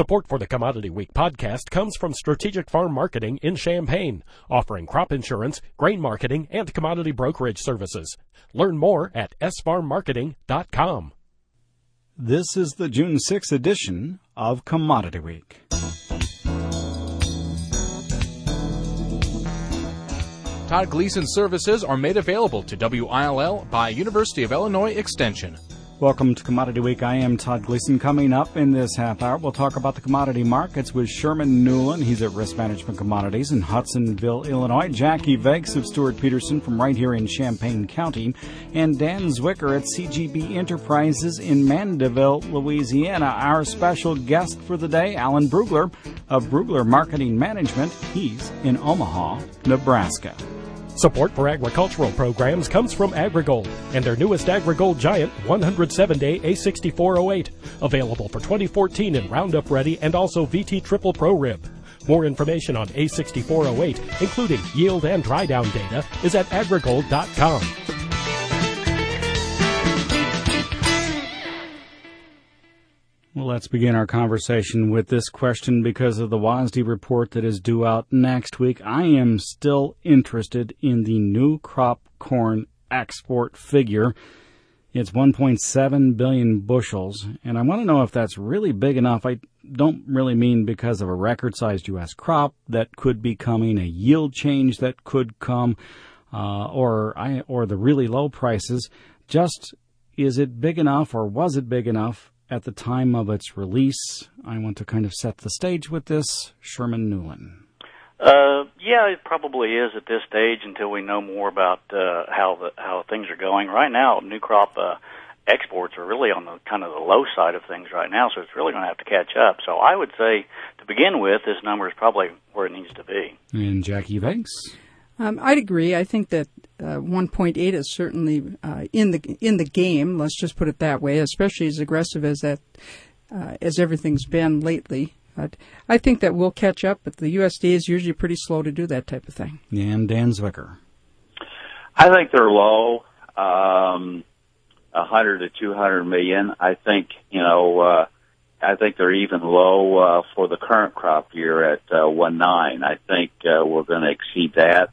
Support for the Commodity Week podcast comes from Strategic Farm Marketing in Champaign, offering crop insurance, grain marketing, and commodity brokerage services. Learn more at sfarmmarketing.com. This is the June 6th edition of Commodity Week. Todd Gleason services are made available to WILL by University of Illinois Extension. Welcome to Commodity Week. I am Todd Gleason. Coming up in this half hour, we'll talk about the commodity markets with Sherman Newland. He's at Risk Management Commodities in Hudsonville, Illinois. Jackie Vegas of Stuart Peterson from right here in Champaign County. And Dan Zwicker at CGB Enterprises in Mandeville, Louisiana. Our special guest for the day, Alan Brugler of Brugler Marketing Management. He's in Omaha, Nebraska. Support for agricultural programs comes from AgriGold and their newest AgriGold Giant 107-day A6408, available for 2014 in Roundup Ready and also VT Triple Pro Rib. More information on A6408, including yield and dry down data, is at agrigold.com. Well, let's begin our conversation with this question because of the WASDE report that is due out next week. I am still interested in the new crop corn export figure. It's 1.7 billion bushels, and I want to know if that's really big enough. I don't really mean because of a record-sized U.S. crop that could be coming, a yield change that could come, or the really low prices. Just, is it big enough, or was it big enough at the time of its release? I want to kind of set the stage with this. Sherman Newland. Yeah, it probably is at this stage until we know more about how things are going. Right now, new crop exports are really on the kind of the low side of things right now, so it's really going to have to catch up. So I would say, to begin with, this number is probably where it needs to be. And Jackie Vegas? I'd agree. I think that 1.8 is certainly in the game. Let's just put it that way. Especially as aggressive as everything's been lately. I think that we'll catch up, but the USDA is usually pretty slow to do that type of thing. And Dan Zwicker. I think they're low, 100 to 200 million. I think I think they're even low for the current crop year at 1.9. I think we're going to exceed that.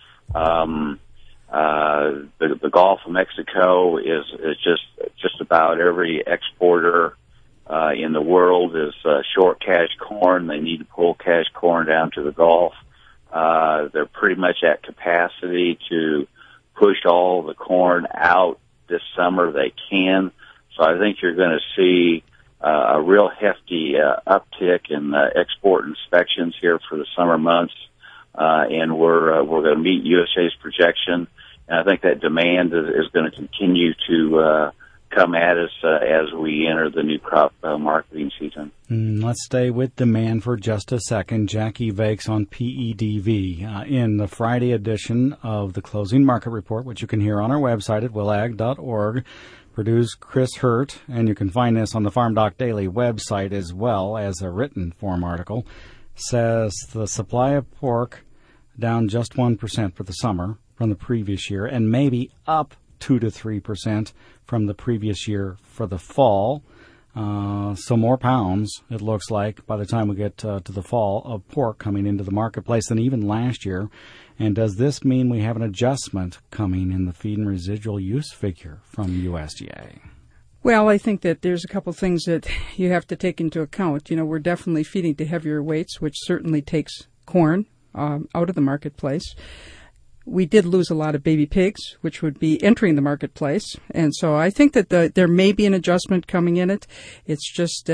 The Gulf of Mexico is just about every exporter in the world is short cash corn. They need to pull cash corn down to the Gulf. They're pretty much at capacity to push all the corn out this summer. They can. So I think you're going to see a real hefty uptick in export inspections here for the summer months. And we're going to meet USDA's projection, and I think that demand is going to continue to come at us as we enter the new crop marketing season. Let's stay with demand for just a second. Jackie Vegas on PEDV in the Friday edition of the Closing Market Report, which you can hear on our website at willag.org. Produced Chris Hurt, and you can find this on the Farm Doc Daily website as well as a written form article. Says the supply of pork down just 1% for the summer from the previous year, and maybe up 2 to 3% from the previous year for the fall. So more pounds, it looks like, by the time we get to the fall, of pork coming into the marketplace than even last year. And does this mean we have an adjustment coming in the feed and residual use figure from USDA? Well, I think that there's a couple things that you have to take into account. You know, we're definitely feeding to heavier weights, which certainly takes corn out of the marketplace. We did lose a lot of baby pigs, which would be entering the marketplace. And so I think that there may be an adjustment coming in it. It's just,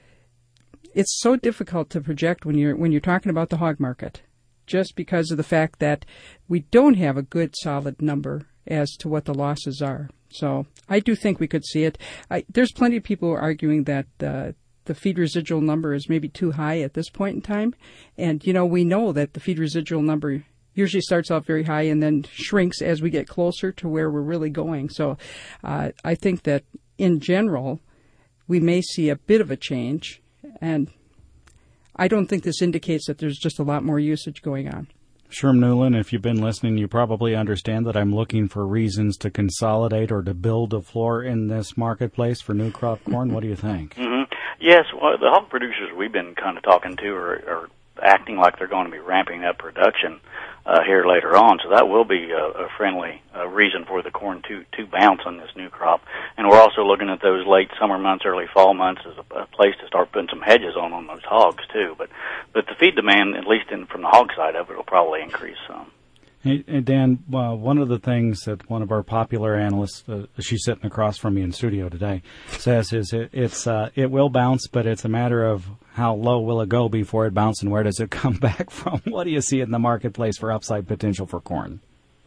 it's so difficult to project when you're talking about the hog market, just because of the fact that we don't have a good solid number as to what the losses are. So I do think we could see it. There's plenty of people arguing that the feed residual number is maybe too high at this point in time. And, you know, we know that the feed residual number usually starts out very high and then shrinks as we get closer to where we're really going. So I think that in general, we may see a bit of a change. And I don't think this indicates that there's just a lot more usage going on. Sherm Newland, if you've been listening, you probably understand that I'm looking for reasons to consolidate or to build a floor in this marketplace for new crop corn. What do you think? Mm-hmm. Yes, well, the hog producers we've been kind of talking to are acting like they're going to be ramping up production here later on, so that will be a friendly reason for the corn to bounce on this new crop. And we're also looking at those late summer months, early fall months as a place to start putting some hedges on those hogs too. But the feed demand, at least from the hog side of it, will probably increase some. Hey, Dan, one of the things that one of our popular analysts, she's sitting across from me in studio today, says is it will bounce, but it's a matter of how low will it go before it bounces and where does it come back from? What do you see in the marketplace for upside potential for corn?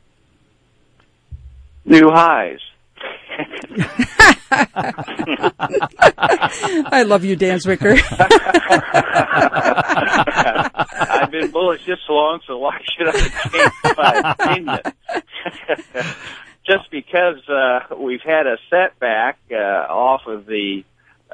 New highs. I love you, Dan Zwicker. I've been bullish this long, so why should I change my opinion? Just because we've had a setback off of the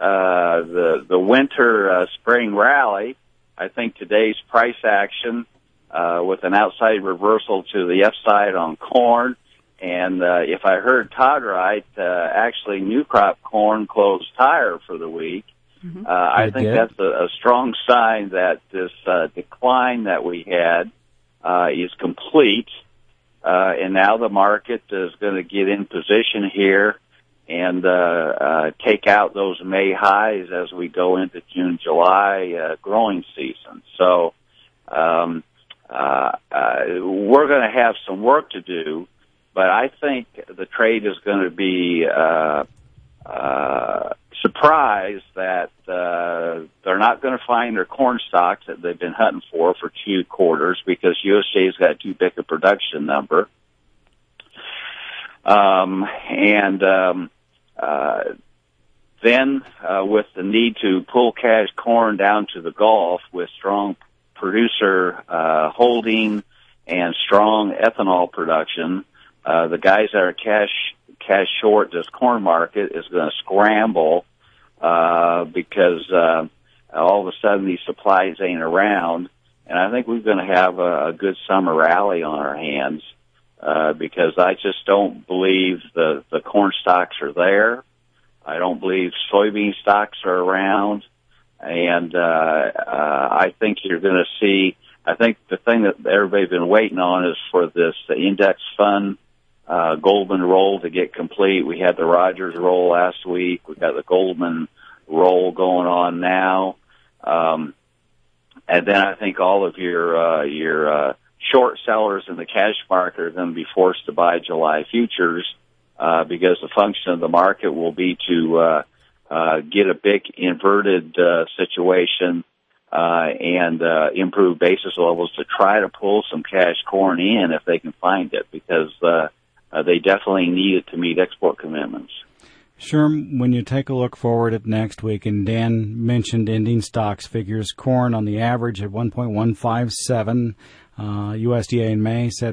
winter spring rally, I think today's price action with an outside reversal to the upside on corn. And if I heard Todd right, actually new crop corn closed higher for the week. Mm-hmm. I think that's a strong sign that this decline that we had is complete. And now the market is going to get in position here and take out those May highs as we go into June, July growing season. So we're going to have some work to do. But I think the trade is going to be surprised that they're not going to find their corn stocks that they've been hunting for 2 quarters because USDA's got too big a production number. Then with the need to pull cash corn down to the Gulf with strong producer holding and strong ethanol production, the guys that are cash short this corn market is going to scramble because all of a sudden these supplies ain't around. And I think we're going to have a good summer rally on our hands because I just don't believe the corn stocks are there. I don't believe soybean stocks are around. And I think you're going to see, I think the thing that everybody's been waiting on is for this index fund Goldman roll to get complete. We had the Rogers roll last week. We've got the Goldman roll going on now. And then I think all of your short sellers in the cash market are going to be forced to buy July futures because the function of the market will be to get a big inverted situation and improve basis levels to try to pull some cash corn in if they can find it because they definitely need it to meet export commitments. Sherm, when you take a look forward at next week, and Dan mentioned ending stocks figures, corn on the average at 1.157, USDA in May said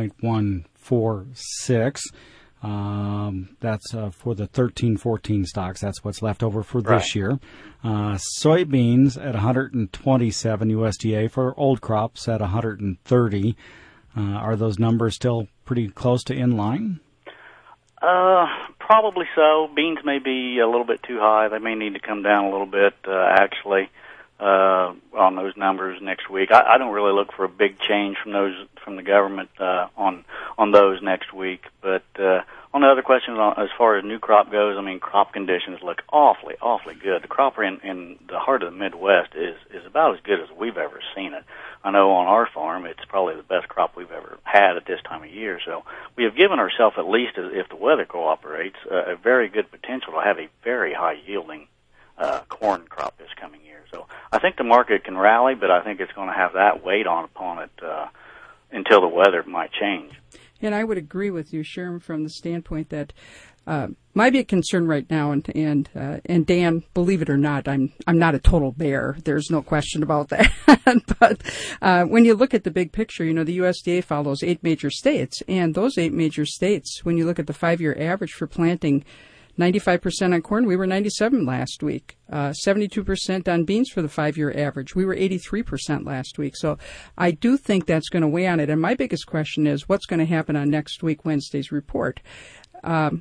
1.146. That's for the 13-14 stocks. That's what's left over for this year. Soybeans at 127 USDA for old crops at 130. Are those numbers still pretty close to in line? Probably so. Beans may be a little bit too high. They may need to come down a little bit, actually, on those numbers next week. I don't really look for a big change from the government on those next week. But on the other questions, as far as new crop goes, I mean, crop conditions look awfully good. The crop in the heart of the Midwest is about as good as we've ever seen it. I know on our farm it's probably the best crop we've ever had at this time of year. So we have given ourselves, at least if the weather cooperates, a very good potential to have a very high-yielding corn crop this coming year. So I think the market can rally, but I think it's going to have that weight upon it until the weather might change. And I would agree with you, Sherm, from the standpoint that my big concern right now, and Dan, believe it or not, I'm not a total bear. There's no question about that. But when you look at the big picture, you know, the USDA follows 8 major states, and those 8 major states, when you look at the 5-year average for planting, 95% on corn, we were 97 last week. 72% on beans for the 5-year average. We were 83% last week. So I do think that's going to weigh on it. And my biggest question is what's going to happen on next week, Wednesday's report?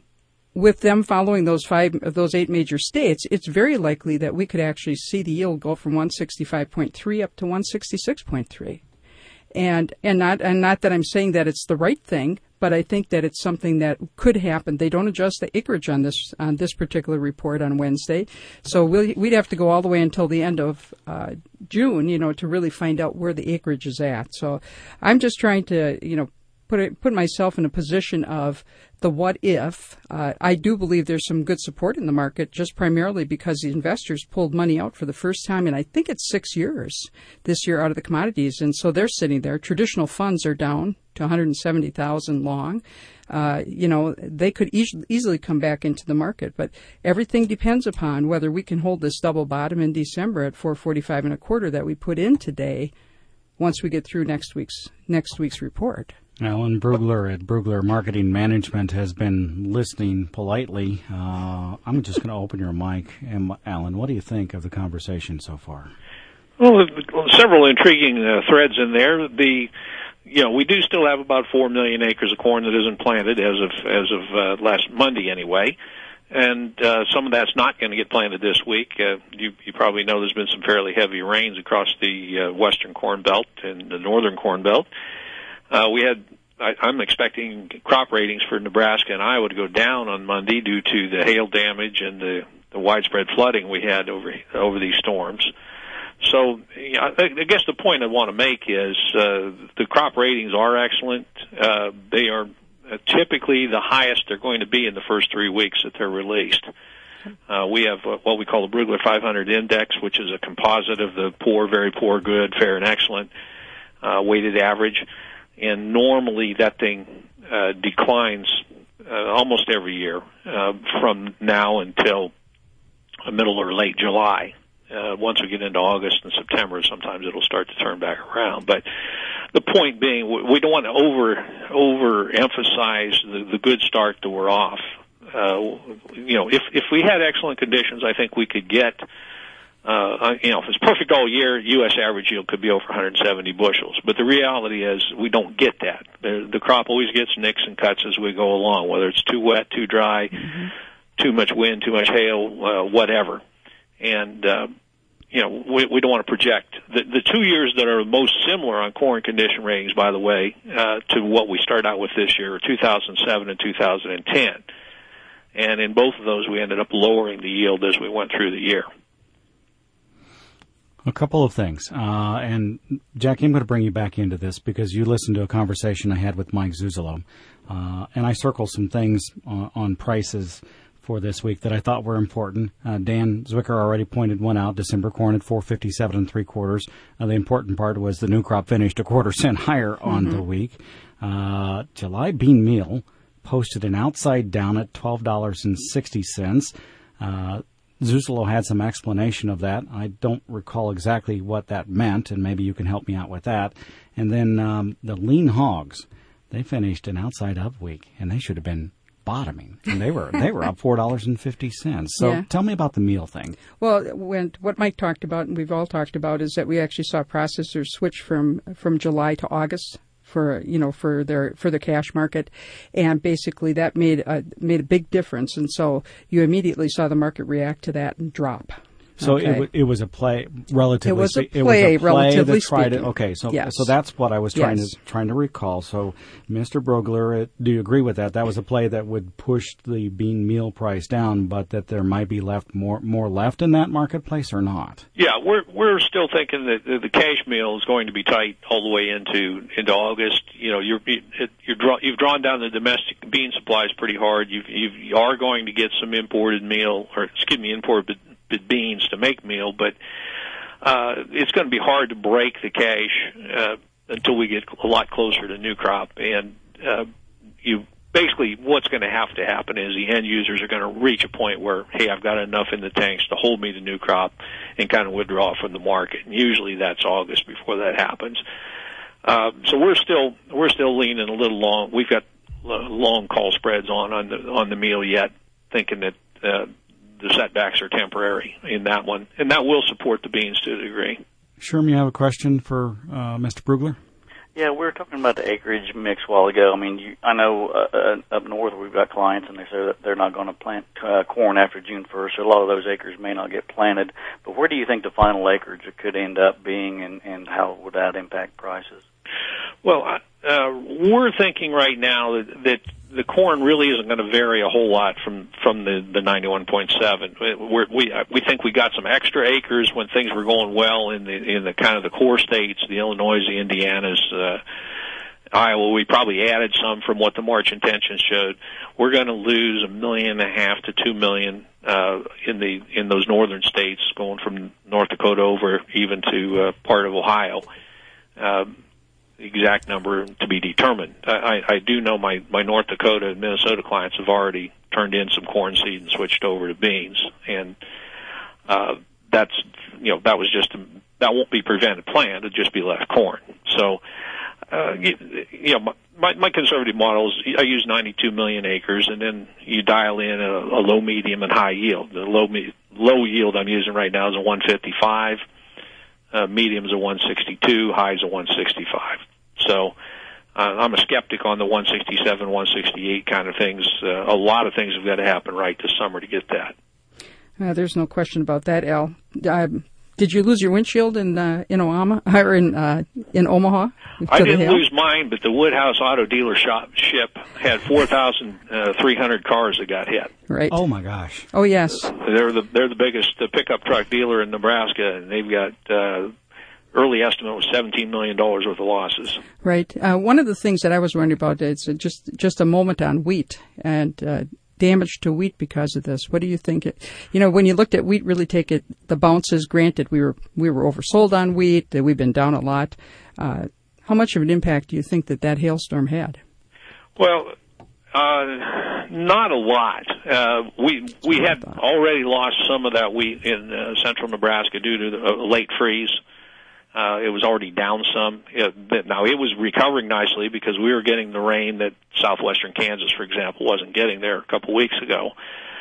with them following those 8 major states, it's very likely that we could actually see the yield go from 165.3 up to 166.3. And not that I'm saying that it's the right thing, but I think that it's something that could happen. They don't adjust the acreage on this particular report on Wednesday, so we'd have to go all the way until the end of June, to really find out where the acreage is at. So I'm just trying to, put myself in a position of the what if. I do believe there's some good support in the market, just primarily because the investors pulled money out for the first time in I think it's 6 years this year out of the commodities, and so they're sitting there. Traditional funds are down to 170,000 long. They could easily come back into the market, but everything depends upon whether we can hold this double bottom in December at 445 and a quarter that we put in today once we get through next week's report. Alan Brugler at Brugler Marketing Management has been listening politely. I'm just going to open your mic. And Alan, what do you think of the conversation so far? Well, several intriguing threads in there. We do still have about 4 million acres of corn that isn't planted as of last Monday anyway. And some of that's not going to get planted this week. You probably know there's been some fairly heavy rains across the western corn belt and the northern corn belt. I'm expecting crop ratings for Nebraska and Iowa to go down on Monday due to the hail damage and the widespread flooding we had over these storms. So I guess the point I want to make is the crop ratings are excellent. They are typically the highest they're going to be in the first 3 weeks that they're released. We have what we call the Brugler 500 Index, which is a composite of the poor, very poor, good, fair, and excellent weighted average. And normally that thing declines almost every year from now until middle or late July. Once we get into August and September, sometimes it'll start to turn back around. But the point being, we don't want to overemphasize the good start that we're off. If we had excellent conditions, I think we could get. If it's perfect all year, U.S. average yield could be over 170 bushels. But the reality is we don't get that. The crop always gets nicks and cuts as we go along, whether it's too wet, too dry, too much wind, too much hail, whatever. And, we don't want to project. The 2 years that are most similar on corn condition ratings, by the way, to what we start out with this year are 2007 and 2010. And in both of those, we ended up lowering the yield as we went through the year. A couple of things. And, Jackie, I'm going to bring you back into this because you listened to a conversation I had with Mike Zuzolo. And I circled some things on prices for this week that I thought were important. Dan Zwicker already pointed one out, December corn at 457 3/4. The important part was the new crop finished a quarter-cent higher on the week. July bean meal posted an outside down at $12.60. Zuzolo had some explanation of that. I don't recall exactly what that meant, and maybe you can help me out with that. And then the lean hogs, they finished an outside up week, and they should have been bottoming, and they were up $4.50. So Tell me about the meal thing. Well, what Mike talked about, and we've all talked about, is that we actually saw processors switch from July to August for the cash market, and basically that made a big difference, and so you immediately saw the market react to that and drop. So it was a play, relatively. It was a play, relatively speaking. So that's what I was trying to recall. So, Mr. Brugler, do you agree with that? That was a play that would push the bean meal price down, but that there might be more left in that marketplace, or not? Yeah, we're still thinking that the cash meal is going to be tight all the way into August. You've drawn down the domestic bean supplies pretty hard. You are going to get some imported beans to make meal, but it's going to be hard to break the cash until we get a lot closer to new crop. And basically what's going to happen is the end users are going to reach a point where, hey, I've got enough in the tanks to hold me to new crop and kind of withdraw from the market. And usually that's August before that happens. So we're still leaning a little long. We've got long call spreads on the meal yet, thinking that the setbacks are temporary in that one, and that will support the beans to a degree. Sherm, you have a question for Mr. Brugler? Yeah, we were talking about the acreage mix a while ago. I mean, I know up north we've got clients, and they say that they're not going to plant corn after June 1st, so a lot of those acres may not get planted. But where do you think the final acreage could end up being, and how would that impact prices? Well, we're thinking right now that the corn really isn't going to vary a whole lot from the 91.7. We think we got some extra acres when things were going well in the kind of the core states, the Illinois, the Indianas, Iowa. We probably added some from what the March intentions showed. We're going to lose 1.5 million to 2 million in those northern states, going from North Dakota over even to part of Ohio. The exact number to be determined. I do know my North Dakota and Minnesota clients have already turned in some corn seed and switched over to beans, and that won't be prevented plant. It'll just be less corn. So, my conservative model is I use 92 million acres, and then you dial in a low, medium, and high yield. The low yield I'm using right now is a 155. Medium is a 162, high is a 165. So I'm a skeptic on the 167, 168 kind of things. A lot of things have got to happen right this summer to get that. There's no question about that, Al. Did you lose your windshield in Omaha or in Omaha? I didn't lose mine, but the Woodhouse Auto Dealership had 4,300 cars that got hit. Right. Oh my gosh. Oh yes. They're the biggest pickup truck dealer in Nebraska, and they've got early estimate was $17 million worth of losses. Right. One of the things that I was wondering about is just a moment on wheat and damage to wheat because of this. What do you think? When you looked at wheat, really take it the bounces. Granted, we were oversold on wheat. We've been down a lot. How much of an impact do you think that hailstorm had? Well, not a lot. We had already lost some of that wheat in central Nebraska due to the late freeze. It was already down some. Now, it was recovering nicely because we were getting the rain that southwestern Kansas, for example, wasn't getting there a couple weeks ago.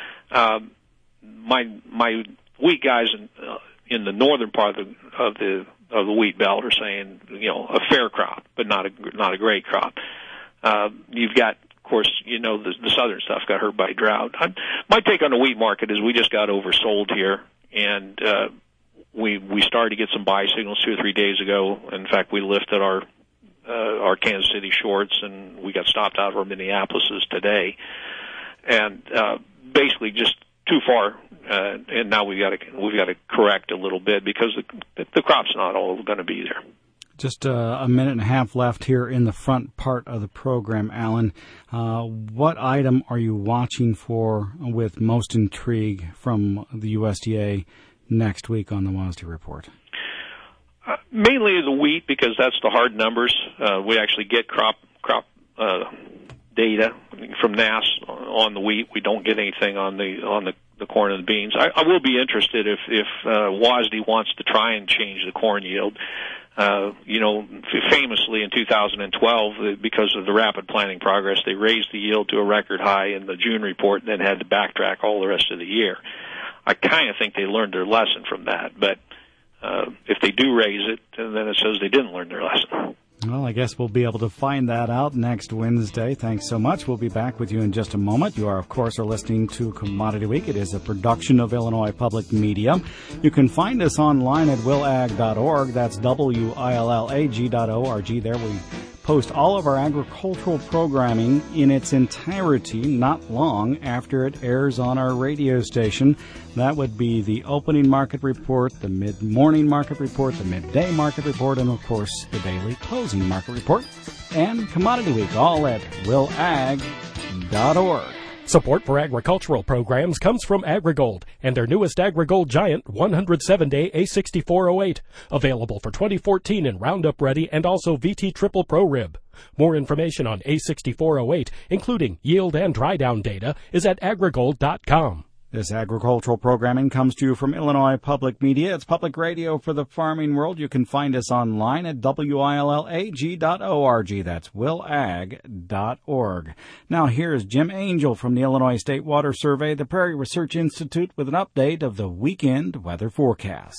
My wheat guys in the northern part of the wheat belt are saying, a fair crop, but not a great crop. You've got, of course, the southern stuff got hurt by drought. My take on the wheat market is we just got oversold here, and we started to get some buy signals 2 or 3 days ago. In fact, we lifted our Kansas City shorts, and we got stopped out of our Minneapolis's today, and basically just too far. And now we've got to correct a little bit because the crop's not all going to be there. Just a minute and a half left here in the front part of the program, Alan. What item are you watching for with most intrigue from the USDA next week on the WASDE report? Mainly the wheat, because that's the hard numbers. We actually get crop data from NASS on the wheat. We don't get anything on the corn and the beans. I will be interested if WASDE wants to try and change the corn yield. Famously in 2012, because of the rapid planting progress, they raised the yield to a record high in the June report and then had to backtrack all the rest of the year. I kind of think they learned their lesson from that, but if they do raise it, then it says they didn't learn their lesson. Well, I guess we'll be able to find that out next Wednesday. Thanks so much. We'll be back with you in just a moment. You are, of course, listening to Commodity Week. It is a production of Illinois Public Media. You can find us online at willag.org. That's willag.org. There we post all of our agricultural programming in its entirety not long after it airs on our radio station. That would be the opening market report, the mid-morning market report, the midday market report, and, of course, the daily closing market report, and Commodity Week, all at willag.org. Support for agricultural programs comes from AgriGold and their newest AgriGold Giant 107-day A6408, available for 2014 in Roundup Ready and also VT Triple Pro Rib. More information on A6408, including yield and dry down data, is at agrigold.com. This agricultural programming comes to you from Illinois Public Media. It's public radio for the farming world. You can find us online at willag.org. That's willag.org. Now here's Jim Angel from the Illinois State Water Survey, the Prairie Research Institute, with an update of the weekend weather forecast.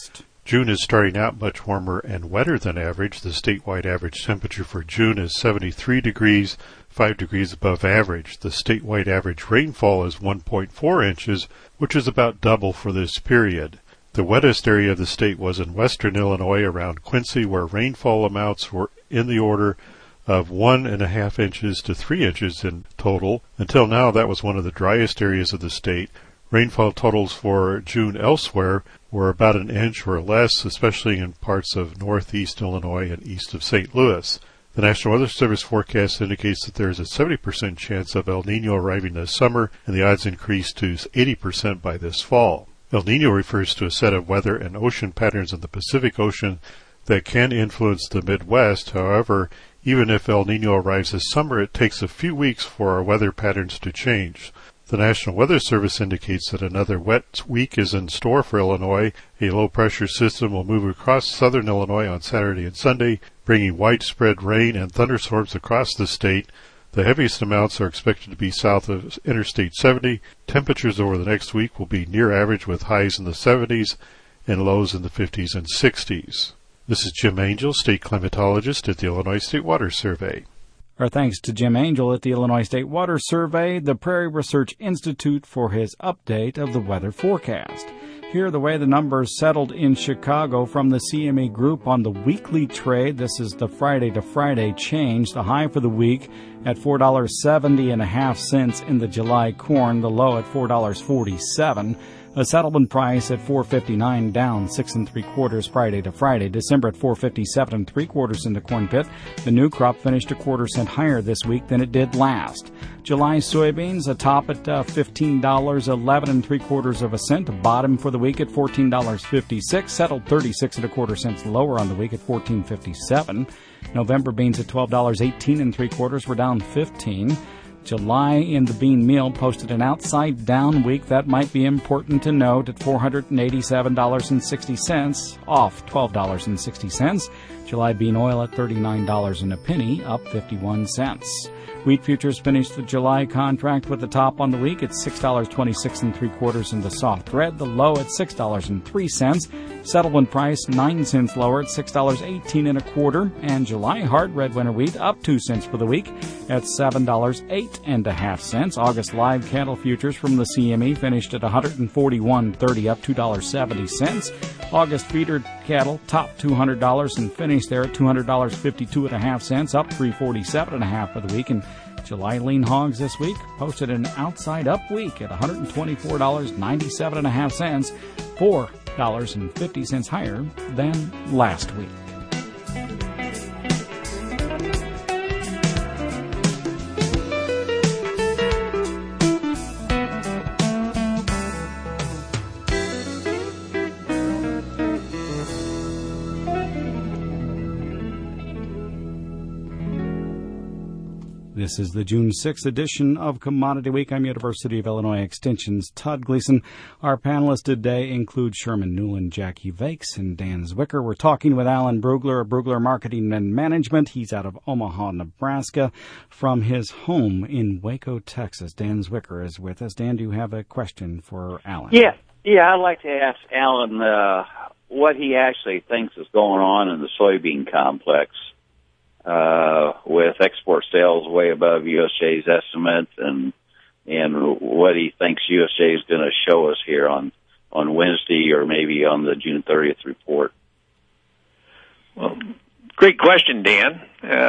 June is starting out much warmer and wetter than average. The statewide average temperature for June is 73 degrees, 5 degrees above average. The statewide average rainfall is 1.4 inches, which is about double for this period. The wettest area of the state was in western Illinois around Quincy, where rainfall amounts were in the order of 1.5 inches to 3 inches in total. Until now, that was one of the driest areas of the state. Rainfall totals for June elsewhere were about an inch or less, especially in parts of northeast Illinois and east of St. Louis. The National Weather Service forecast indicates that there is a 70% chance of El Nino arriving this summer, and the odds increase to 80% by this fall. El Nino refers to a set of weather and ocean patterns in the Pacific Ocean that can influence the Midwest. However, even if El Nino arrives this summer, it takes a few weeks for our weather patterns to change. The National Weather Service indicates that another wet week is in store for Illinois. A low-pressure system will move across southern Illinois on Saturday and Sunday, bringing widespread rain and thunderstorms across the state. The heaviest amounts are expected to be south of Interstate 70. Temperatures over the next week will be near average with highs in the 70s and lows in the 50s and 60s. This is Jim Angel, state climatologist at the Illinois State Water Survey. Our thanks to Jim Angel at the Illinois State Water Survey, the Prairie Research Institute, for his update of the weather forecast. Here are the way the numbers settled in Chicago from the CME Group on the weekly trade. This is the Friday to Friday change. The high for the week at $4.70.5 in the July corn, the low at $4.47. A settlement price at $4.59, down 6 3/4 Friday to Friday. December at $4.57 3/4 in the corn pit. The new crop finished a 1/4 cent higher this week than it did last. July soybeans atop at $15.11 3/4 cent. A bottom for the week at $14.56. Settled 36 1/4 cents lower on the week at $14.57. November beans at $12.18 3/4 were down 15. July in the bean meal posted an outside down week. That might be important to note at $487.60, off $12.60. July bean oil at $39 and a penny, up 51 cents. Wheat futures finished the July contract with the top on the week at $6.26 3/4 in the soft red, the low at $6.03. Settlement price 9 cents lower at $6.18 1/4, and July hard red winter wheat up 2 cents for the week at $7.08 August live cattle futures from the CME finished at $141.30, up $2.70. August feeder cattle topped $200 and finished there at $200.52.5, up $347.5 for the week. And July lean hogs this week posted an outside up week at $124.97.5, $4.50 higher than last week. This is the June 6th edition of Commodity Week. I'm University of Illinois Extension's Todd Gleason. Our panelists today include Sherman Newland, Jackie Vakes, and Dan Zwicker. We're talking with Alan Brugler of Brugler Marketing and Management. He's out of Omaha, Nebraska, from his home in Waco, Texas. Dan Zwicker is with us. Dan, do you have a question for Alan? Yeah, I'd like to ask Alan what he actually thinks is going on in the soybean complex. With export sales way above USDA's estimate, and what he thinks USDA is going to show us here on Wednesday or maybe on the June 30th report. Well, great question, Dan.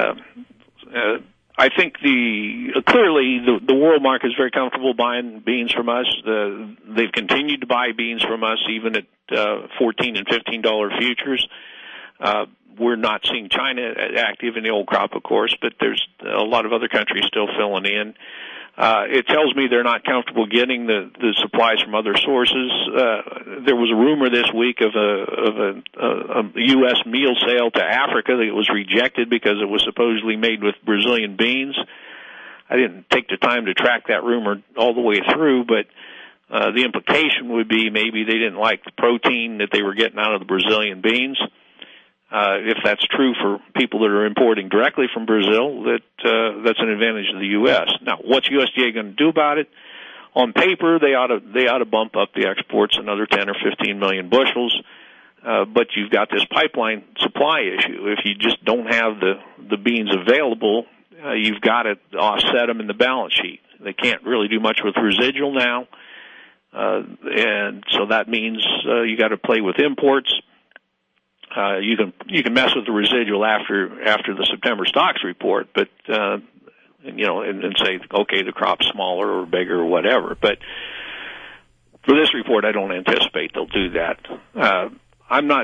I think clearly the world market is very comfortable buying beans from us. They've continued to buy beans from us even at $14 and $15 futures. We're not seeing China active in the old crop, of course, but there's a lot of other countries still filling in. It tells me they're not comfortable getting the supplies from other sources. There was a rumor this week of a U.S. meal sale to Africa that was rejected because it was supposedly made with Brazilian beans. I didn't take the time to track that rumor all the way through, but the implication would be maybe they didn't like the protein that they were getting out of the Brazilian beans. If that's true for people that are importing directly from Brazil, that's an advantage of the U.S. Now, what's USDA going to do about it? On paper, they ought to bump up the exports another 10 or 15 million bushels. but you've got this pipeline supply issue. If you just don't have the beans available, you've got to offset them in the balance sheet. They can't really do much with residual now, and so that means you got to play with imports. You can mess with the residual after the September stocks report, but and say, okay, the crop's smaller or bigger or whatever. But for this report, I don't anticipate they'll do that. I'm not.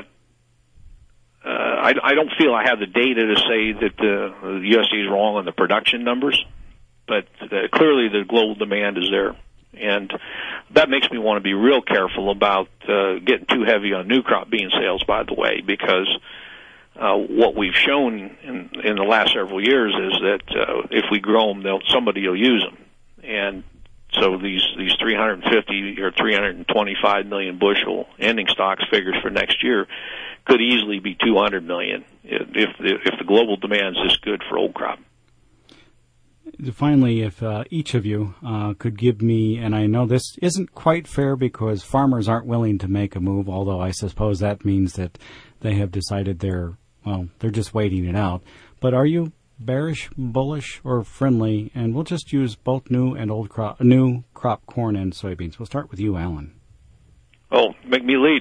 I don't feel I have the data to say that the USDA is wrong on the production numbers, but clearly the global demand is there, and that makes me want to be real careful about getting too heavy on new crop bean sales. By the way, because what we've shown in the last several years is that if we grow them, somebody will use them, and so these 350 or 325 million bushel ending stocks figures for next year could easily be 200 million if the global demand is this good for old crop. Finally, if each of you could give me, and I know this isn't quite fair because farmers aren't willing to make a move, although I suppose that means that they have decided they're just waiting it out. But are you bearish, bullish, or friendly? And we'll just use both new crop corn and soybeans. We'll start with you, Alan. Oh, make me lead,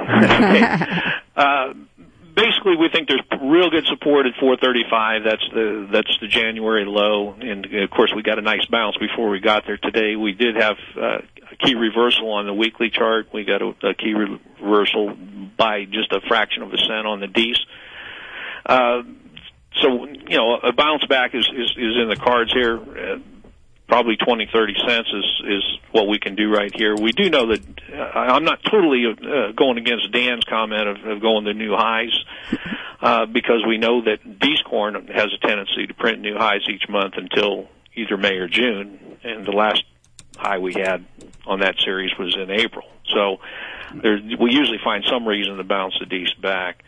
huh? Basically, we think there's real good support at 435. That's the January low, and of course we got a nice bounce before we got there today. We did have a key reversal on the weekly chart. We got a key reversal by just a fraction of a cent on the D's. So a bounce back is in the cards here. Probably 20, 30 cents is what we can do right here. We do know that I'm not totally going against Dan's comment of going to new highs because we know that D's corn has a tendency to print new highs each month until either May or June, and the last high we had on that series was in April. So we usually find some reason to bounce the D's back.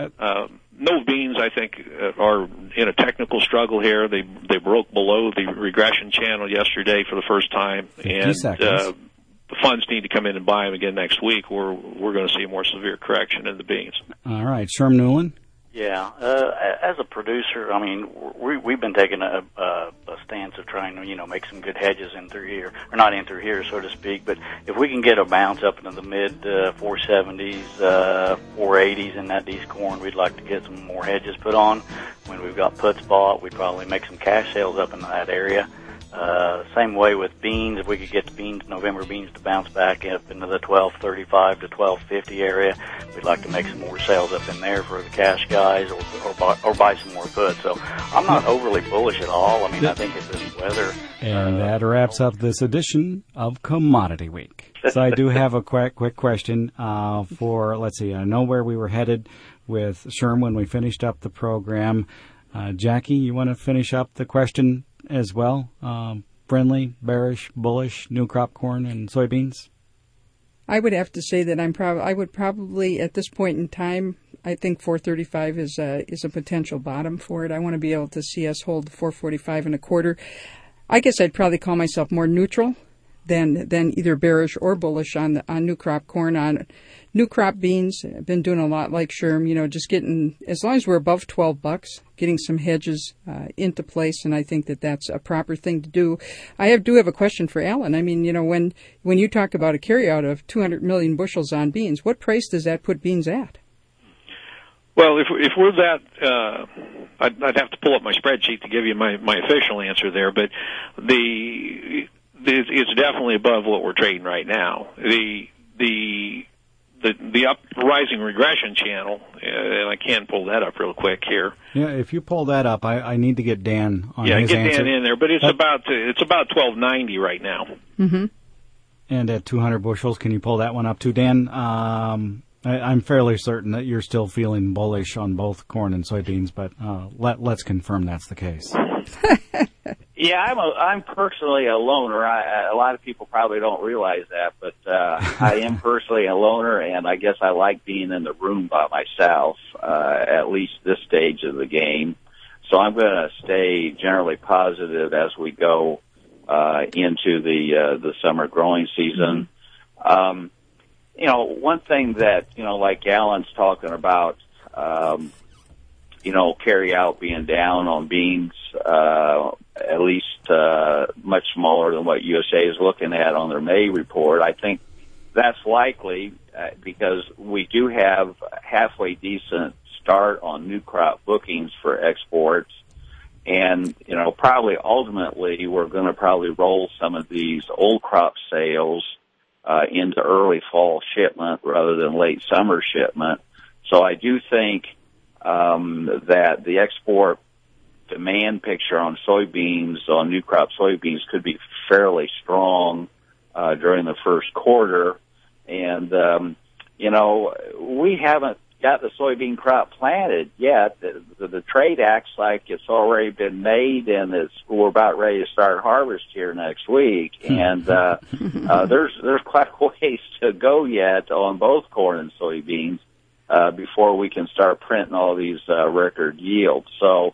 No beans, I think, are in a technical struggle here. They broke below the regression channel yesterday for the first time, and the funds need to come in and buy them again next week, or we're going to see a more severe correction in the beans. All right, Sherm Newland. Yeah, as a producer, I mean, we've been taking a stance of trying to, make some good hedges in through here, or not in through here, so to speak. But if we can get a bounce up into the mid 470s, 480s in that D's corn, we'd like to get some more hedges put on. When we've got puts bought, we'd probably make some cash sales up in that area. Same way with beans. If we could get the November beans to bounce back up into the 1235 to 1250 area, we'd like to make some more sales up in there for the cash guys, or buy some more puts. So I'm not overly bullish at all. I mean, I think it's this weather. And that wraps up this edition of Commodity Week. So I do have a quick question for, let's see, I know where we were headed with Sherm when we finished up the program. Jackie, you want to finish up the question as well? Friendly, bearish, bullish, new crop corn and soybeans? I would have to say that I would probably at this point in time, I think 435 is a potential bottom for it. I want to be able to see us hold 445 and a quarter. I guess I'd probably call myself more neutral than either bearish or bullish on new crop corn. On new crop beans, I've been doing a lot like Sherm, just getting, as long as we're above $12, getting some hedges into place, and I think that that's a proper thing to do. I do have a question for Alan. I mean, when you talk about a carryout of 200 million bushels on beans, what price does that put beans at? Well, if we're that, I'd have to pull up my spreadsheet to give you my official answer there, but it's definitely above what we're trading right now. The rising regression channel, and I can pull that up real quick here. Yeah, if you pull that up, I need to get Dan on his get answer. Dan in there, but it's about 1290 right now. Mm-hmm. And at 200 bushels, can you pull that one up too, Dan? I'm fairly certain that you're still feeling bullish on both corn and soybeans, but let's confirm that's the case. Yeah, I'm personally a loner. A lot of people probably don't realize that, but I am personally a loner, and I guess I like being in the room by myself, at least this stage of the game. So I'm going to stay generally positive as we go into the summer growing season. one thing that, like Alan's talking about, carry out being down on beans, at least much smaller than what USA is looking at on their May report. I think that's likely because we do have halfway decent start on new crop bookings for exports. And, probably ultimately we're going to probably roll some of these old crop sales into early fall shipment rather than late summer shipment. So I do think that the export demand picture on soybeans, on new crop soybeans, could be fairly strong during the first quarter. And, we haven't got the soybean crop planted yet. The trade acts like it's already been made and we're about ready to start harvest here next week. And there's quite a ways to go yet on both corn and soybeans before we can start printing all these record yields. So,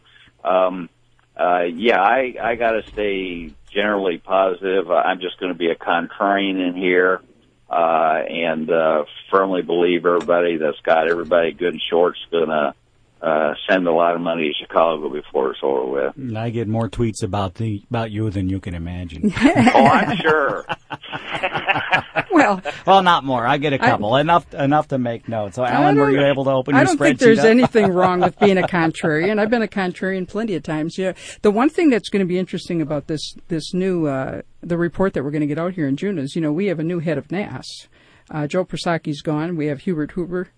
I got to stay generally positive. I'm just going to be a contrarian in here. And firmly believe everybody that's got everybody good and short's going to send a lot of money to Chicago before it's over with. I get more tweets about you than you can imagine. Oh, I'm sure. Well, not more. I get a couple, enough to make notes. So, Alan, were you able to open your spreadsheet? I don't think there's anything wrong with being a contrarian. I've been a contrarian plenty of times. Yeah, the one thing that's going to be interesting about this new the report that we're going to get out here in June is, we have a new head of NASS. Joe Prasaki's gone. We have Hubert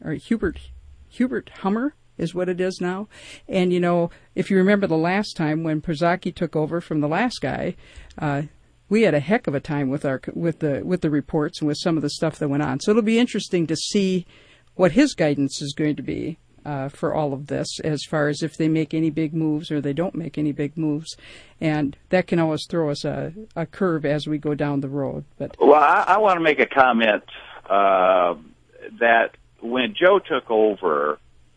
Hummer is what it is now. And, if you remember the last time when Prasaki took over from the last guy, we had a heck of a time with the reports and with some of the stuff that went on. So it'll be interesting to see what his guidance is going to be for all of this, as far as if they make any big moves or they don't make any big moves. And that can always throw us a curve as we go down the road. But I want to make a comment that when Joe took over,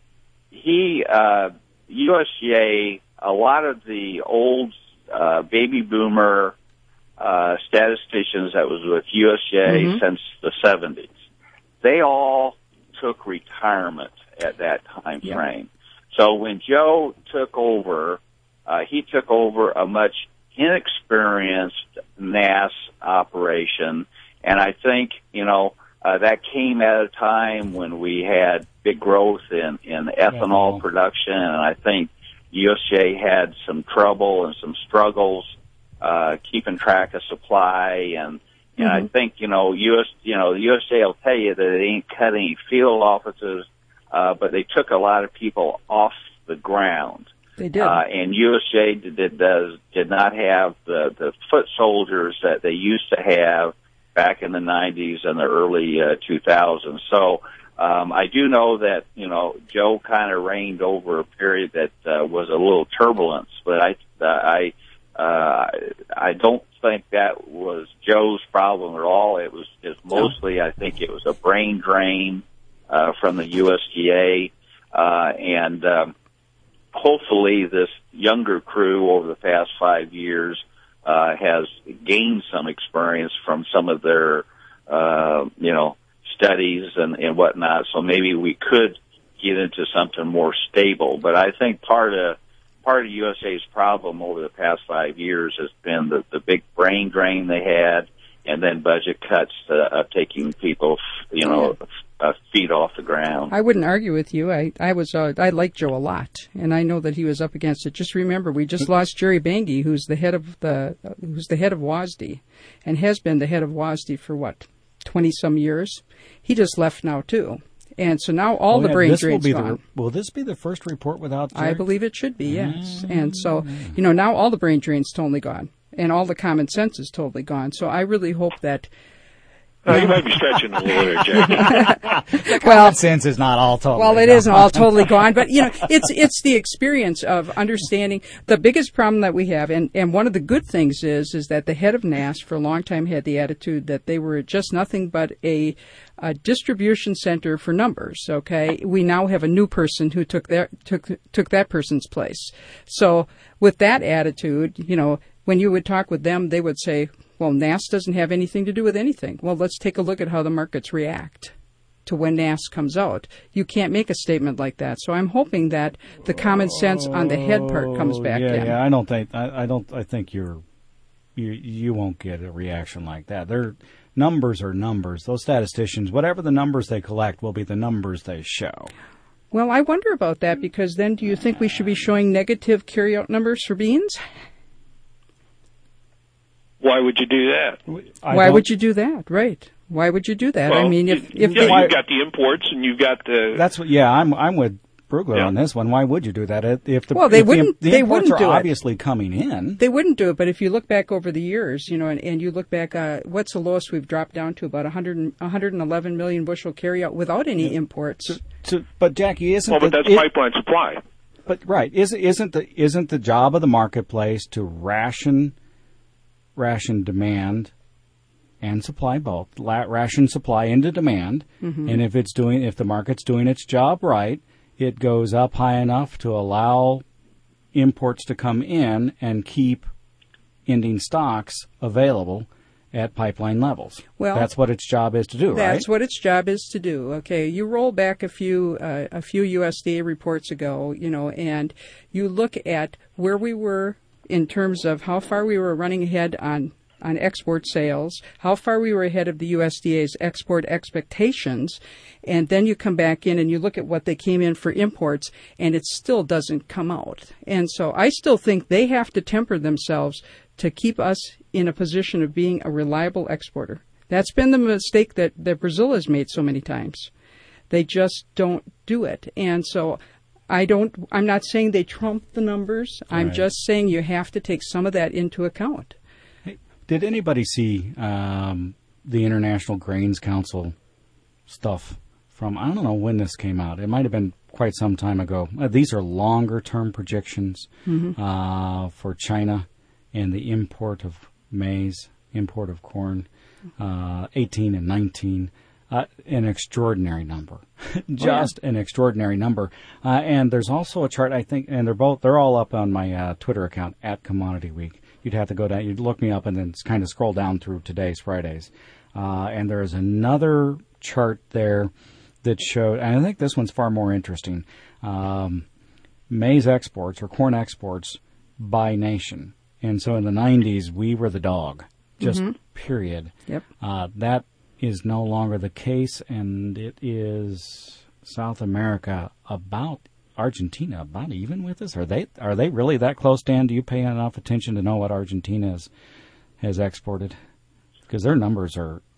USDA, a lot of the old baby boomer statisticians that was with USDA since the 70s, they all took retirement at that time frame. So when Joe took over, he took over a much inexperienced NASS operation, and I think, that came at a time when we had big growth in ethanol production, and I think USDA had some trouble and some struggles keeping track of supply, and I think the USDA will tell you that it ain't cut any field offices, but they took a lot of people off the ground. They did, and USDA did not have the foot soldiers that they used to have back in the 90s and the early 2000s. So I do know that, Joe kind of reigned over a period that was a little turbulence, but I don't think that was Joe's problem at all. It was mostly, I think it was a brain drain from the USDA, and hopefully this younger crew over the past 5 years has gained some experience from some of their, studies and whatnot. So maybe we could get into something more stable. But I think part of USA's problem over the past 5 years has been the big brain drain they had, and then budget cuts taking people, feet off the ground. I wouldn't argue with you. I like Joe a lot, and I know that he was up against it. Just remember, we just lost Jerry Bangy, who's the head of WASDE, and has been the head of WASDE for 20-some years. He just left now too. And so now all the brain drain's gone. Will this be the first report without Jerry? I believe it should be, yes. And so, now all the brain drain's totally gone, and all the common sense is totally gone. So I really hope that... you might be stretching a little there, Jackie. Common sense is not all totally gone. Well, it isn't all totally gone, but, it's the experience of understanding the biggest problem that we have, and one of the good things is that the head of NASS for a long time had the attitude that they were just nothing but a distribution center for numbers, okay? We now have a new person who took that person's place. So with that attitude, when you would talk with them, they would say, Well, NAS doesn't have anything to do with anything. Well, let's take a look at how the markets react to when NAS comes out. You can't make a statement like that. So I'm hoping that the common sense on the head part comes back in. Yeah, I think you won't get a reaction like that. Their numbers are numbers. Those statisticians, whatever the numbers they collect will be the numbers they show. Well, I wonder about that, because then do you think we should be showing negative carryout numbers for beans? Why would you do that? Why would you do that? Right. Why would you do that? Well, I mean, if you've got the imports and you've got the... That's what. Yeah, I'm with Brugler on this one. Why would you do that? If the, they if wouldn't. The they imports wouldn't are do obviously coming in. They wouldn't do it. But if you look back over the years, and you look back, what's the lowest we've dropped down to? About 111 million bushel carryout without any imports. But Jackie, isn't but that's pipeline supply. But right, isn't the job of the marketplace to ration demand and supply both, ration supply into demand, and if the market's doing its job right, it goes up high enough to allow imports to come in and keep ending stocks available at pipeline levels. Well, that's what its job is to do, right? That's what its job is to do. Okay, you roll back a few USDA reports ago, and you look at where we were in terms of how far we were running ahead on export sales, how far we were ahead of the USDA's export expectations, and then you come back in and you look at what they came in for imports, and it still doesn't come out. And so I still think they have to temper themselves to keep us in a position of being a reliable exporter. That's been the mistake that Brazil has made so many times. They just don't do it. And so I'm not saying they trump the numbers. I'm just saying you have to take some of that into account. Did anybody see the International Grains Council stuff from, I don't know when this came out. It might have been quite some time ago. These are longer-term projections for China and the import of maize, import of corn, 18 and 19. An extraordinary number, an extraordinary number. And there's also a chart, I think, and they're all up on my Twitter account at Commodity Week. You'd have to go down, you'd look me up and then kind of scroll down through today's Fridays. And there is another chart there that showed, and I think this one's far more interesting, maize exports or corn exports by nation. And so in the 90s, we were the dog, just period. Yep. That is no longer the case, and it is South America Argentina about even with us. Are they really that close, Dan? Do you pay enough attention to know what Argentina has exported? Because their numbers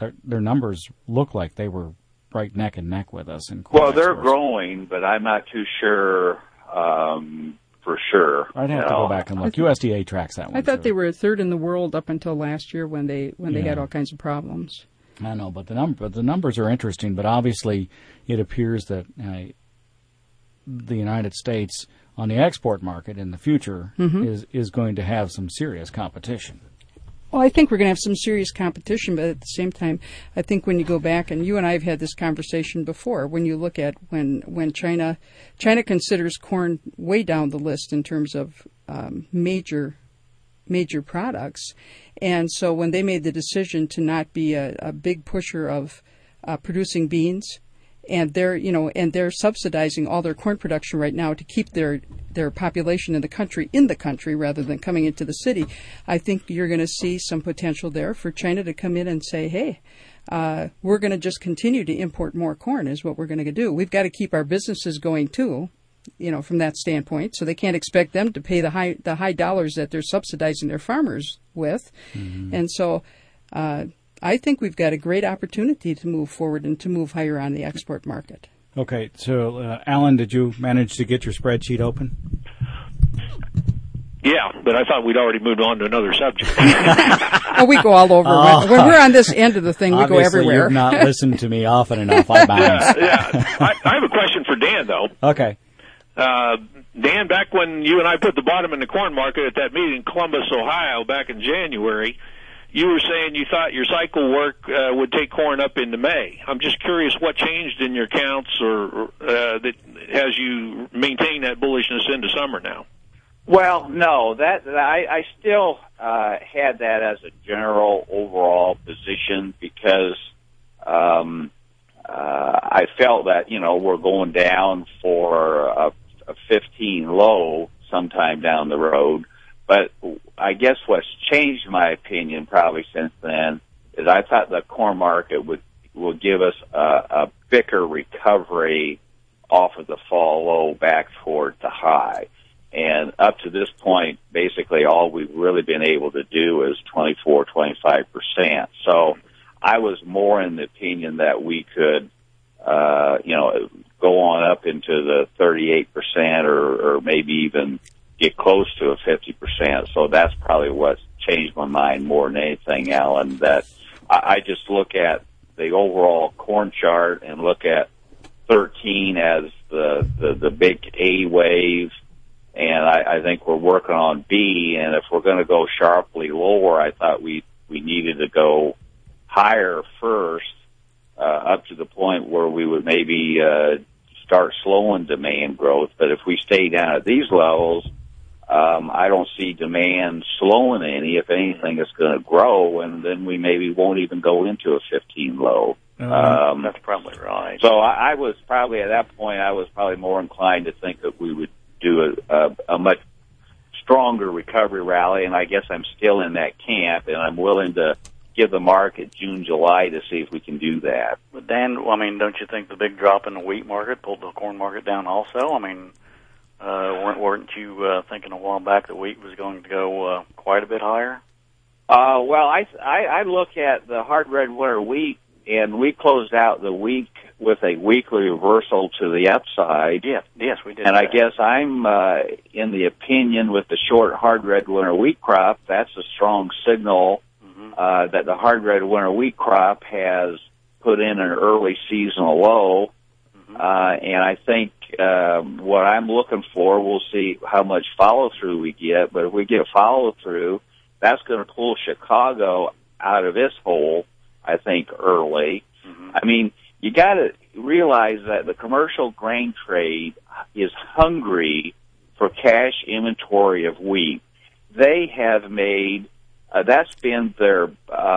look like they were right neck and neck with us in corn Well, they're exports. growing, but I'm not too sure for sure. I'd have to go back and look. USDA tracks that one. I thought they were third in the world up until last year when they had all kinds of problems. I know, but the numbers are interesting. But obviously, it appears that the United States on the export market in the future is going to have some serious competition. Well, I think we're going to have some serious competition, but at the same time, I think when you go back, and you and I have had this conversation before, when you look at when China considers corn way down the list in terms of major products, and so when they made the decision to not be a big pusher of producing beans, and they're subsidizing all their corn production right now to keep their population in the country rather than coming into the city. I think you're going to see some potential there for China to come in and say, hey, we're going to just continue to import more corn is what we're going to do. We've got to keep our businesses going too, from that standpoint. So they can't expect them to pay the high dollars that they're subsidizing their farmers with. And so I think we've got a great opportunity to move forward and to move higher on the export market. Okay, so Alan, did you manage to get your spreadsheet open? Yeah, but I thought we'd already moved on to another subject. We go all over. When we're on this end of the thing, we go everywhere. You've not listened to me often enough. I bounce. Yeah. I have a question for Dan, though. Okay. Dan, back when you and I put the bottom in the corn market at that meeting in Columbus, Ohio, back in January, you were saying you thought your cycle work would take corn up into May. I'm just curious what changed in your counts or that has you maintain that bullishness into summer now? Well, no, I still had that as a general overall position because I felt that, we're going down for a 15 low sometime down the road. But I guess what's changed my opinion probably since then is I thought the corn market will give us a bigger recovery off of the fall low back toward the high. And up to this point, basically all we've really been able to do is 24-25%. So I was more in the opinion that we could, go on up into the 38% or maybe even get close to a 50%. So that's probably what's changed my mind more than anything, Alan, that I just look at the overall corn chart and look at 13 as the big A wave. And I think we're working on B, and if we're going to go sharply lower, I thought we needed to go higher first, up to the point where we would maybe start slowing demand growth. But if we stay down at these levels, I don't see demand slowing any. If anything, it's going to grow, and then we maybe won't even go into a 15 low. That's probably right. So I was probably, at that point, I was probably more inclined to think that we would do a much stronger recovery rally, and I guess I'm still in that camp, and I'm willing to give the market June, July to see if we can do that. But Dan, don't you think the big drop in the wheat market pulled the corn market down also? Weren't you thinking a while back that wheat was going to go quite a bit higher? Well, I look at the hard red winter wheat, and we closed out the week with a weekly reversal to the upside. Yes, we did. And I guess I'm in the opinion with the short hard red winter wheat crop, that's a strong signal that the hard red winter wheat crop has put in an early seasonal low. And I think what I'm looking for, we'll see how much follow-through we get, but if we get follow-through, that's going to pull Chicago out of its hole, I think, early. You got to realize that the commercial grain trade is hungry for cash inventory of wheat. They have made, that's been their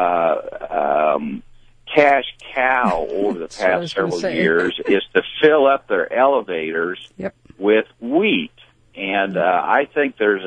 cash cow over the past several years, is to fill up their elevators with wheat. And I think there's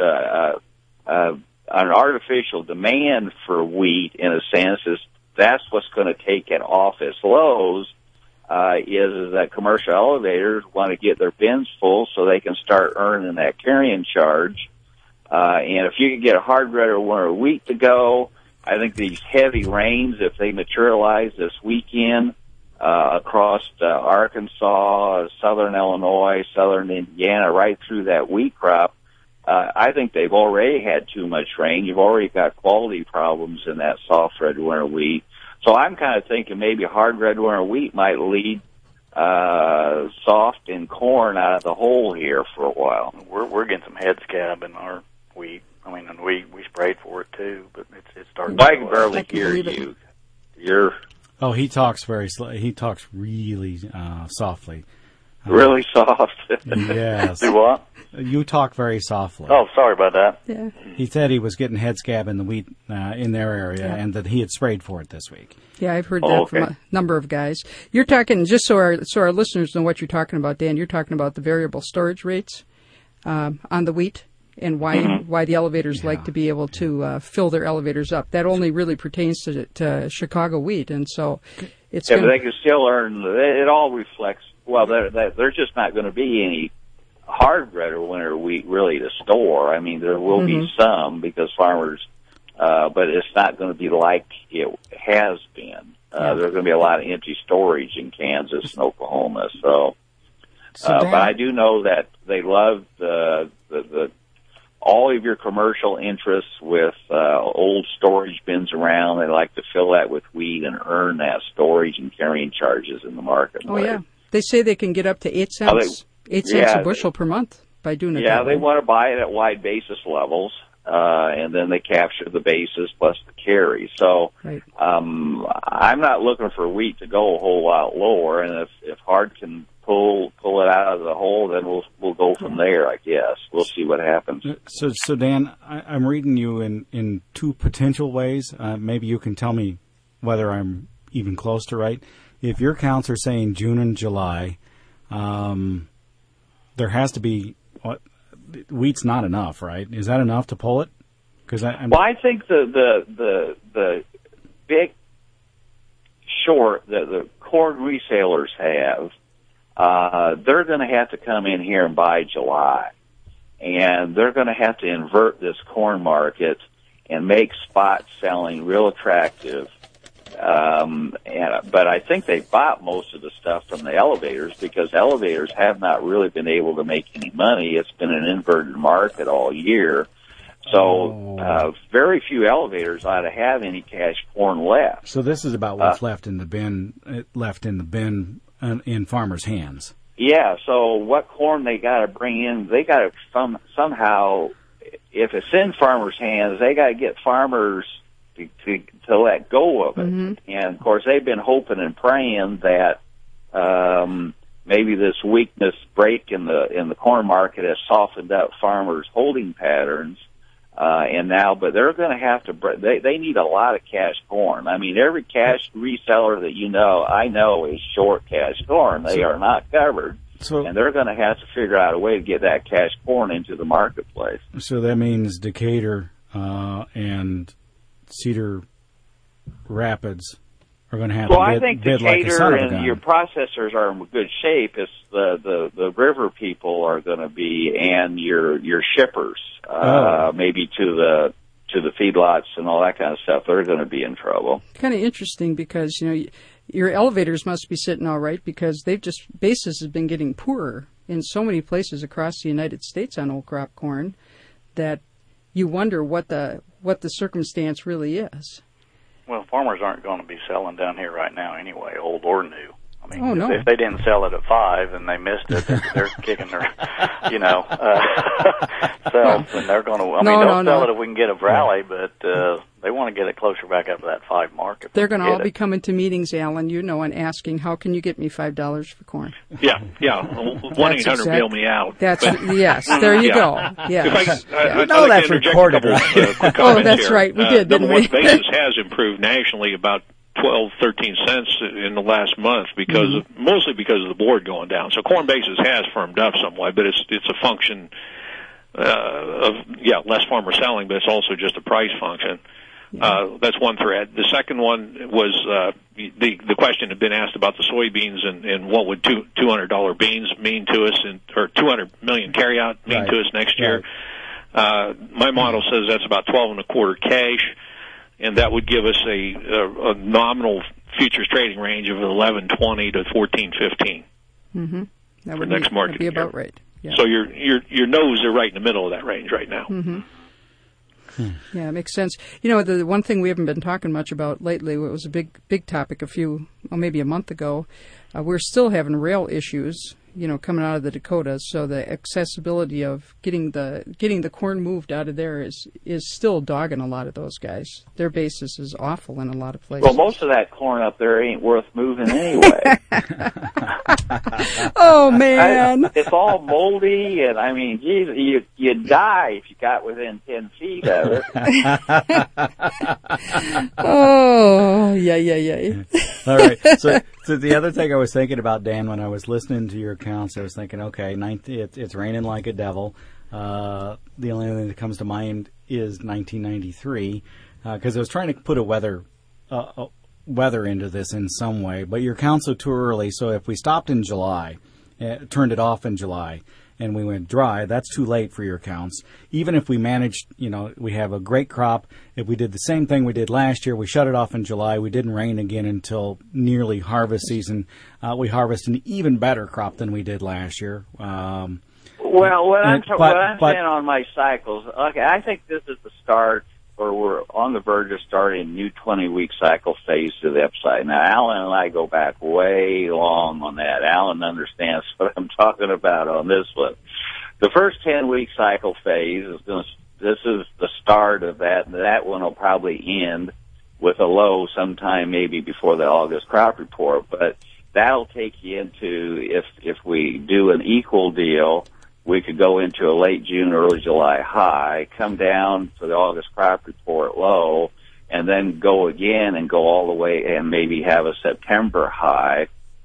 an artificial demand for wheat, in a sense, that's what's going to take it off its lows, is that commercial elevators want to get their bins full so they can start earning that carrying charge. And if you can get a hard red or winter wheat to go, I think these heavy rains, if they materialize this weekend across Arkansas, southern Illinois, southern Indiana, right through that wheat crop, I think they've already had too much rain. You've already got quality problems in that soft red winter wheat. So I'm kind of thinking maybe hard red winter wheat might lead soft and corn out of the hole here for a while. We're getting some head scab in our wheat. And we sprayed for it too, but it's starting. I can barely hear you. Oh, he talks he talks really softly. Really soft. Yes. Do what? You talk very softly. Oh, sorry about that. Yeah. He said he was getting head scab in the wheat in their area, and that he had sprayed for it this week. Yeah, I've heard that from a number of guys. You're talking, just so our listeners know what you're talking about, Dan, you're talking about the variable storage rates on the wheat and why the elevators like to be able to fill their elevators up. That only really pertains to Chicago wheat, and so it's but they can still earn. It all reflects. Well, there's just not going to be any hard red or winter wheat really to store. There will be some because farmers, but it's not going to be like it has been. There's going to be a lot of empty storage in Kansas and Oklahoma. But I do know that they love the all of your commercial interests with old storage bins around. They like to fill that with wheat and earn that storage and carrying charges in the market. Oh, yeah. They say they can get up to 8 cents, 8 cents a bushel per month by doing it that way. Yeah, they want to buy it at wide basis levels, and then they capture the basis plus the carry. So I'm not looking for wheat to go a whole lot lower, and if hard can pull it out of the hole, then we'll go from there. I guess we'll see what happens. So Dan, I'm reading you in two potential ways. Maybe you can tell me whether I'm even close to right. If your counts are saying June and July, there has to be wheat's not enough, right? Is that enough to pull it? Because I think the big short that the corn resellers have, they're going to have to come in here and buy July, and they're going to have to invert this corn market and make spot selling real attractive. But I think they bought most of the stuff from the elevators because elevators have not really been able to make any money. It's been an inverted market all year. So very few elevators ought to have any cash corn left. So this is about what's left in the bin in farmers' hands. Yeah. So what corn they got to bring in? They got to somehow, if it's in farmers' hands, they got to get farmers to let go of it. Mm-hmm. And of course, they've been hoping and praying that maybe this weakness break in the corn market has softened up farmers' holding patterns. And now, but they're going to have to, they need a lot of cash corn. I mean, every cash reseller that I know is short cash corn. They are not covered. And they're going to have to figure out a way to get that cash corn into the marketplace. So that means Decatur and Cedar Rapids are going to have to bid, I think bid Decatur like a son of a and gun. your processors are in good shape. It's the river people are going to be, and your shippers, maybe to the feedlots and all that kind of stuff. They're going to be in trouble. Kind of interesting because your elevators must be sitting all right because basis has been getting poorer in so many places across the United States on old crop corn that you wonder what the circumstance really is. Well, farmers aren't going to be selling down here right now anyway, old or new. I mean, no. if they didn't sell it at 5 and they missed it, they're kicking their, selves, and they're going to. They'll sell it if we can get a rally, but they want to get it closer back up to that 5 market. They're going to all be coming to meetings, Alan, and asking, "How can you get me $5 for corn?" Yeah. 1-800 bail me out. Yes. There you go. Yeah. That's recorded. That's right. We did, didn't we? Basis has improved nationally about 12-13 cents in the last month mostly because of the board going down. So corn basis has firmed up somewhat, but it's a function of less farmer selling, but it's also just a price function. That's one thread. The second one was the question had been asked about the soybeans and what would $200 beans mean to us, or 200 million carryout mean to us next year. My model says that's about 12.25 cash. And that would give us a nominal futures trading range of 11.20 to 14.15 for next market. That'd be about right. Yeah. So your nose are right in the middle of that range right now. Mm-hmm. Yeah, it makes sense. The one thing we haven't been talking much about lately, it was a big topic maybe a month ago. We're still having rail issues, coming out of the Dakotas. So the accessibility of getting the corn moved out of there is still dogging a lot of those guys. Their basis is awful in a lot of places. Well, most of that corn up there ain't worth moving anyway. Oh man, it's all moldy, and I mean, geez, you'd die if you got within 10 feet of it. Oh, yeah. All right. So the other thing I was thinking about, Dan, when I was listening to your accounts, I was thinking, okay, it's raining like a devil. The only thing that comes to mind is 1993, because I was trying to put a weather into this in some way. But your counts are too early, so if we stopped in July, turned it off in July, and we went dry, that's too late for your counts. Even if we managed, we have a great crop. If we did the same thing we did last year, we shut it off in July. We didn't rain again until nearly harvest season. We harvest an even better crop than we did last year. What I'm saying on my cycles, okay, I think this is the start, or we're on the verge of starting a new 20-week cycle phase to the upside. Now, Alan and I go back way long on that. Alan understands what I'm talking about on this one. The first 10-week cycle phase this is the start of that, and that one will probably end with a low sometime maybe before the August crop report. But that'll take you into, if we do an equal deal, we could go into a late June, early July high, come down for the August crop report low, and then go again and go all the way and maybe have a September high.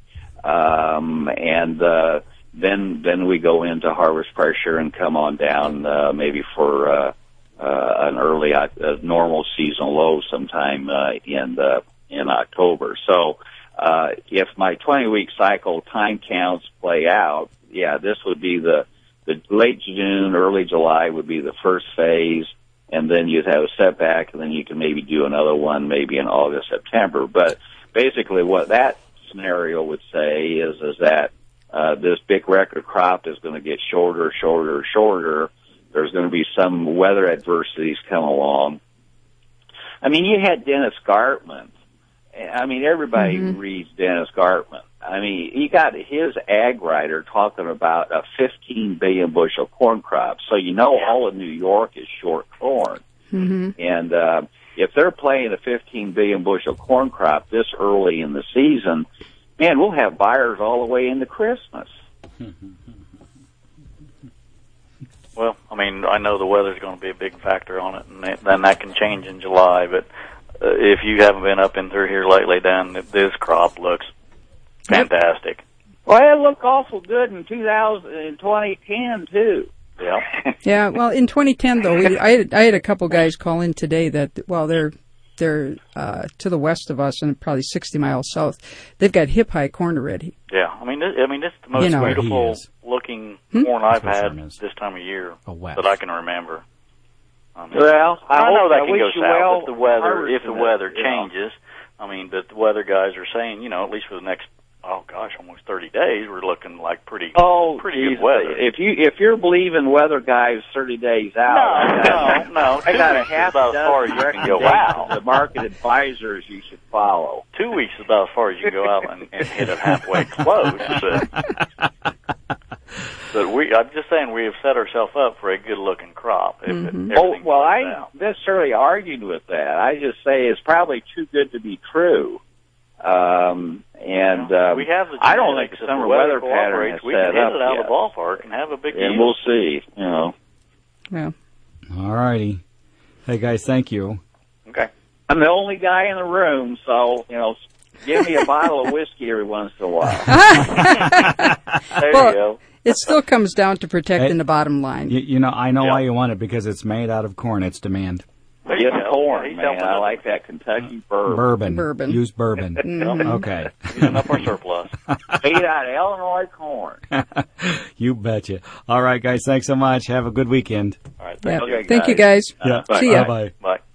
Then we go into harvest pressure and come on down, maybe for, an early, normal seasonal low sometime, in October. So, if my 20-week cycle time counts play out, yeah, this would be the late June, early July would be the first phase, and then you'd have a setback, and then you can maybe do another one maybe in August, September. But basically what that scenario would say is that this big record crop is going to get shorter. There's going to be some weather adversities come along. I mean, you had Dennis Gartman. I mean, everybody reads Dennis Gartman. I mean, he got his ag writer talking about a 15 billion bushel corn crop. So all of New York is short corn. And if they're playing a 15 billion bushel corn crop this early in the season, man, we'll have buyers all the way into Christmas. Well, I mean, I know the weather's going to be a big factor on it, and then that can change in July. But if you haven't been up and through here lately, Dan, this crop looks fantastic. Well, it looked awful good in 2010 too. Yeah. Yeah. Well, in 2010 though, I had a couple guys call in today that they're to the west of us and probably 60 miles south. They've got hip high corn already. Yeah. I mean, this is the most beautiful looking corn I've had this time of year that I can remember. Well, I know that can go south if the weather changes. I mean, but the weather guys are saying, at least for the next, almost 30 days, we're looking like pretty good weather. If you're believing weather guys 30 days out, no. I got a half about as far as you can go out. The market advisors you should follow. 2 weeks is about as far as you can go out and hit it halfway close. But I'm just saying we have set ourselves up for a good-looking crop. I'm necessarily argued with that. I just say it's probably too good to be true. We have the I don't think the summer weather pattern is we set can hit up it out yet. of the ballpark and have a big and yield. we'll see. Yeah. All righty. Hey guys, thank you. Okay. I'm the only guy in the room, so give me a bottle of whiskey every once in a while. There you go. It still comes down to protecting the bottom line. I know why you want it, because it's made out of corn. It's demand. It's corn, man. I like that Kentucky bourbon. Bourbon. Use bourbon. Okay. Using up our surplus. Made out of Illinois corn. You betcha. All right, guys. Thanks so much. Have a good weekend. All right. Yeah. Thank you. Thank you, guys. Yeah. See ya. Bye-bye. Bye.